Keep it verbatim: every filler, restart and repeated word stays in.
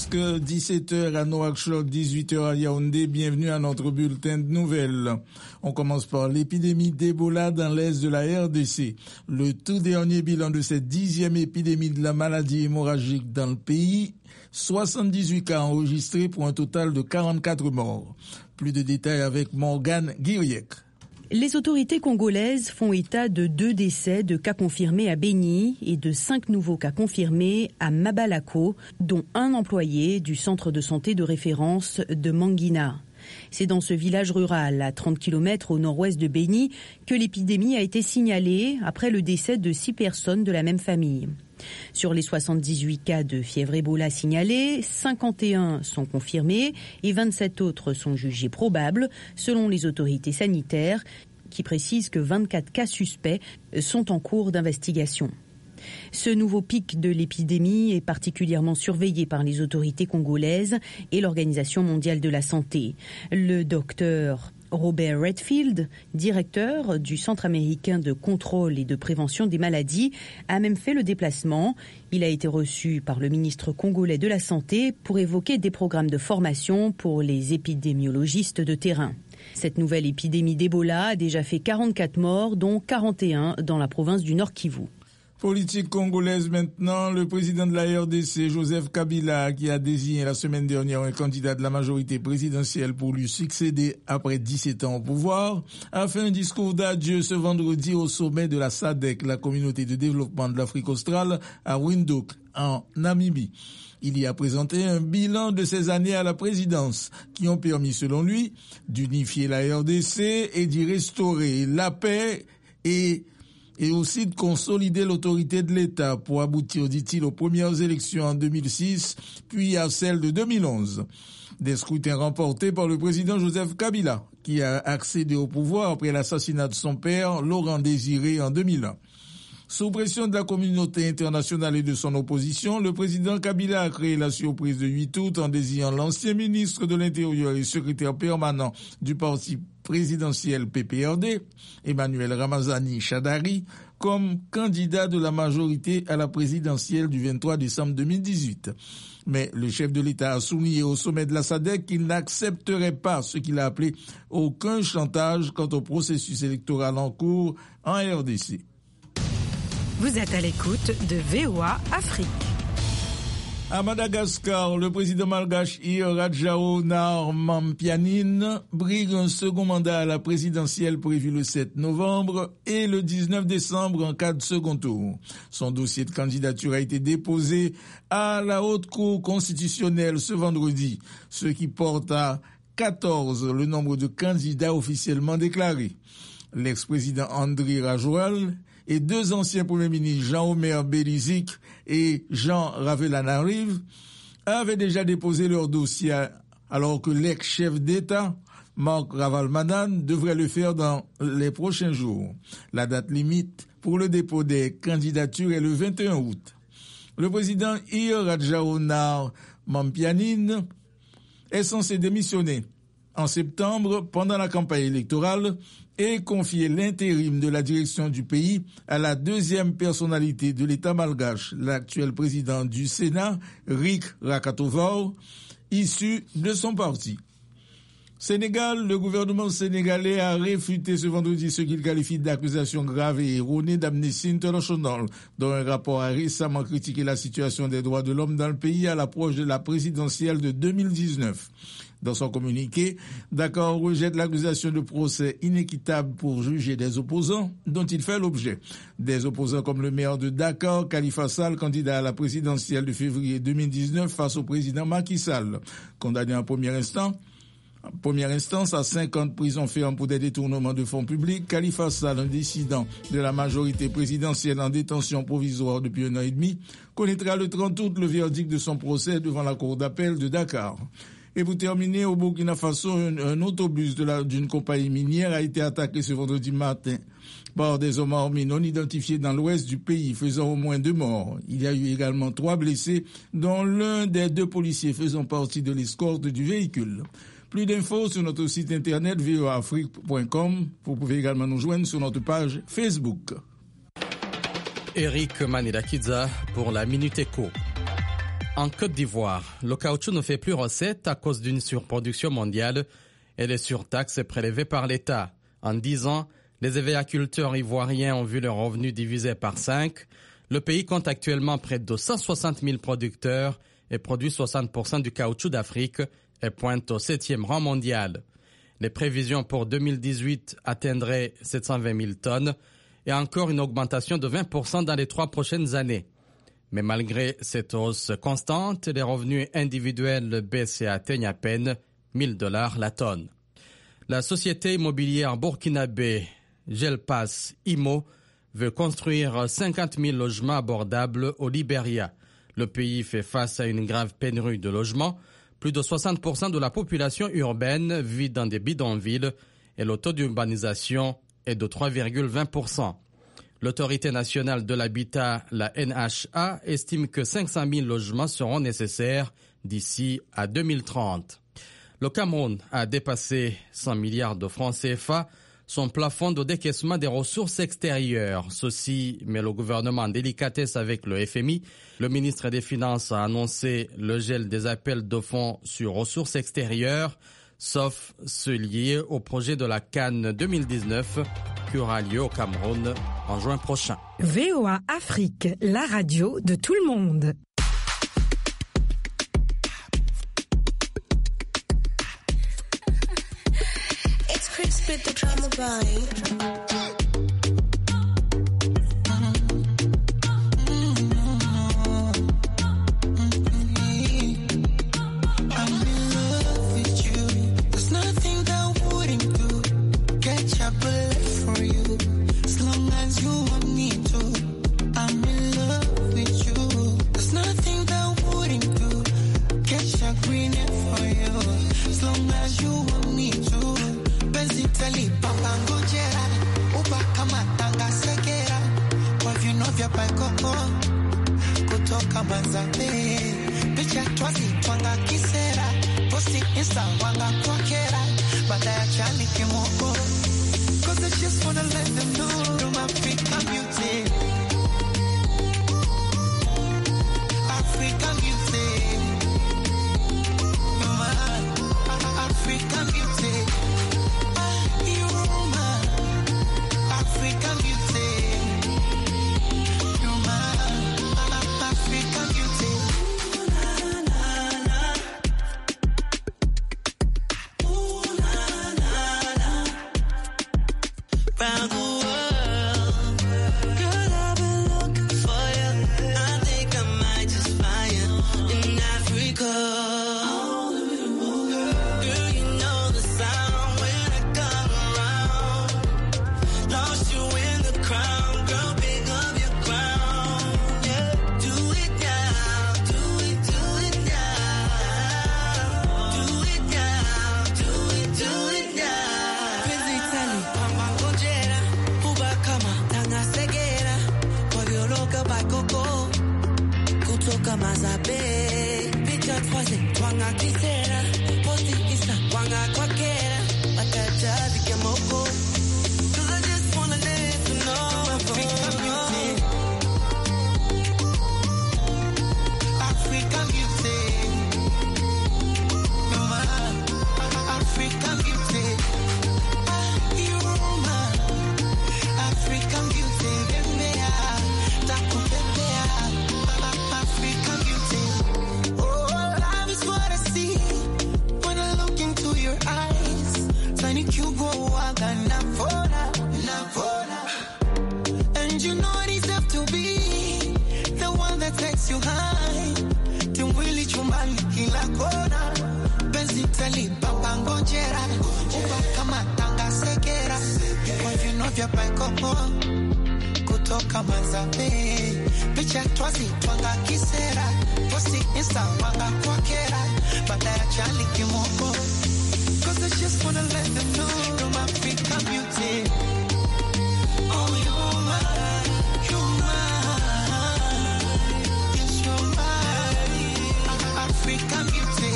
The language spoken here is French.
presque dix-sept heures à Nouakchott, dix-huit heures à Yaoundé. Bienvenue à notre bulletin de nouvelles. On commence par l'épidémie d'Ebola dans l'est de la R D C. Le tout dernier bilan de cette dixième épidémie de la maladie hémorragique dans le pays, soixante-dix-huit cas enregistrés pour un total de quarante-quatre morts. Plus de détails avec Morgane Guiriec. Les autorités congolaises font état de deux décès de cas confirmés à Béni et de cinq nouveaux cas confirmés à Mabalako, dont un employé du centre de santé de référence de Mangina. C'est dans ce village rural, à trente kilomètres au nord-ouest de Béni, que l'épidémie a été signalée après le décès de six personnes de la même famille. Sur les soixante-dix-huit cas de fièvre Ebola signalés, cinquante et un sont confirmés et vingt-sept autres sont jugés probables, selon les autorités sanitaires, qui précisent que vingt-quatre cas suspects sont en cours d'investigation. Ce nouveau pic de l'épidémie est particulièrement surveillé par les autorités congolaises et l'Organisation mondiale de la santé. Le docteur Robert Redfield, directeur du Centre américain de contrôle et de prévention des maladies, a même fait le déplacement. Il a été reçu par le ministre congolais de la Santé pour évoquer des programmes de formation pour les épidémiologistes de terrain. Cette nouvelle épidémie d'Ebola a déjà fait quarante-quatre morts, dont quarante et un dans la province du Nord Kivu. Politique congolaise maintenant, le président de la R D C, Joseph Kabila, qui a désigné la semaine dernière un candidat de la majorité présidentielle pour lui succéder après dix-sept ans au pouvoir, a fait un discours d'adieu ce vendredi au sommet de la S A D C, la communauté de développement de l'Afrique australe, à Windhoek, en Namibie. Il y a présenté un bilan de ses années à la présidence, qui ont permis, selon lui, d'unifier la R D C et d'y restaurer la paix et et aussi de consolider l'autorité de l'État pour aboutir, dit-il, aux premières élections en deux mille six, puis à celles de deux mille onze. Des scrutins remportés par le président Joseph Kabila, qui a accédé au pouvoir après l'assassinat de son père, Laurent Désiré, en deux mille un. Sous pression de la communauté internationale et de son opposition, le président Kabila a créé la surprise de huit août en désignant l'ancien ministre de l'Intérieur et secrétaire permanent du parti présidentiel P P R D, Emmanuel Ramazani Chadari, comme candidat de la majorité à la présidentielle du vingt-trois décembre deux mille dix-huit. Mais le chef de l'État a souligné au sommet de la S A D C qu'il n'accepterait pas ce qu'il a appelé aucun chantage quant au processus électoral en cours en R D C. Vous êtes à l'écoute de V O A Afrique. À Madagascar, le président malgache Ir Radjaonar Mampianine brigue un second mandat à la présidentielle prévu le sept novembre et le dix-neuf décembre en cas de second tour. Son dossier de candidature a été déposé à la Haute Cour constitutionnelle ce vendredi, ce qui porte à quatorze le nombre de candidats officiellement déclarés. L'ex-président Andry Rajoelina et deux anciens premiers ministres, Jean-Omer Belizik et Jean Ravelanarive, avaient déjà déposé leur dossier, alors que l'ex-chef d'État, Marc Ravalomanana, devrait le faire dans les prochains jours. La date limite pour le dépôt des candidatures est le vingt et un août. Le président Ir Radjaonar Mampianine est censé démissionner en septembre pendant la campagne électorale et confier l'intérim de la direction du pays à la deuxième personnalité de l'État malgache, l'actuel président du Sénat, Riek Rakatovaw, issu de son parti. Sénégal, le gouvernement sénégalais a réfuté ce vendredi ce qu'il qualifie d'accusations graves et erronées d'Amnesty International, dont un rapport a récemment critiqué la situation des droits de l'homme dans le pays à l'approche de la présidentielle de deux mille dix-neuf. Dans son communiqué, Dakar rejette l'accusation de procès inéquitable pour juger des opposants dont il fait l'objet. Des opposants comme le maire de Dakar, Khalifa Sall, candidat à la présidentielle de février deux mille dix-neuf face au président Macky Sall. Condamné en premier instant, en première instance à cinq ans de prison ferme pour des détournements de fonds publics, Khalifa Sall, un dissident de la majorité présidentielle en détention provisoire depuis un an et demi, connaîtra le trente août le verdict de son procès devant la cour d'appel de Dakar. Et pour terminer, au Burkina Faso, un, un autobus de la, d'une compagnie minière a été attaqué ce vendredi matin par des hommes armés non identifiés dans l'ouest du pays, faisant au moins deux morts. Il y a eu également trois blessés, dont l'un des deux policiers faisant partie de l'escorte du véhicule. Plus d'infos sur notre site internet v o a afrique point com. Vous pouvez également nous joindre sur notre page Facebook. Eric Manidakidza pour la Minute Éco. En Côte d'Ivoire, le caoutchouc ne fait plus recette à cause d'une surproduction mondiale et des surtaxes prélevées par l'État. En dix ans, les agriculteurs ivoiriens ont vu leurs revenus divisés par cinq. Le pays compte actuellement près de cent soixante mille producteurs et produit soixante pour cent du caoutchouc d'Afrique et pointe au septième rang mondial. Les prévisions pour deux mille dix-huit atteindraient sept cent vingt mille tonnes et encore une augmentation de vingt pour cent dans les trois prochaines années. Mais malgré cette hausse constante, les revenus individuels baissent et atteignent à peine mille dollars la tonne. La société immobilière burkinabé Gelpass Imo veut construire cinquante mille logements abordables au Libéria. Le pays fait face à une grave pénurie de logements. Plus de soixante pour cent de la population urbaine vit dans des bidonvilles et le taux d'urbanisation est de trois virgule vingt pour cent. L'autorité nationale de l'habitat, la N H A, estime que cinq cent mille logements seront nécessaires d'ici à deux mille trente. Le Cameroun a dépassé cent milliards de francs C F A, son plafond de décaissement des ressources extérieures. Ceci met le gouvernement en délicatesse avec le F M I. Le ministre des Finances a annoncé le gel des appels de fonds sur ressources extérieures, sauf ceux liés au projet de la Cannes deux mille dix-neuf qui aura lieu au Cameroun en juin prochain. V O A Afrique, la radio de tout le monde. It's Chris with the drama vibe. African beauty.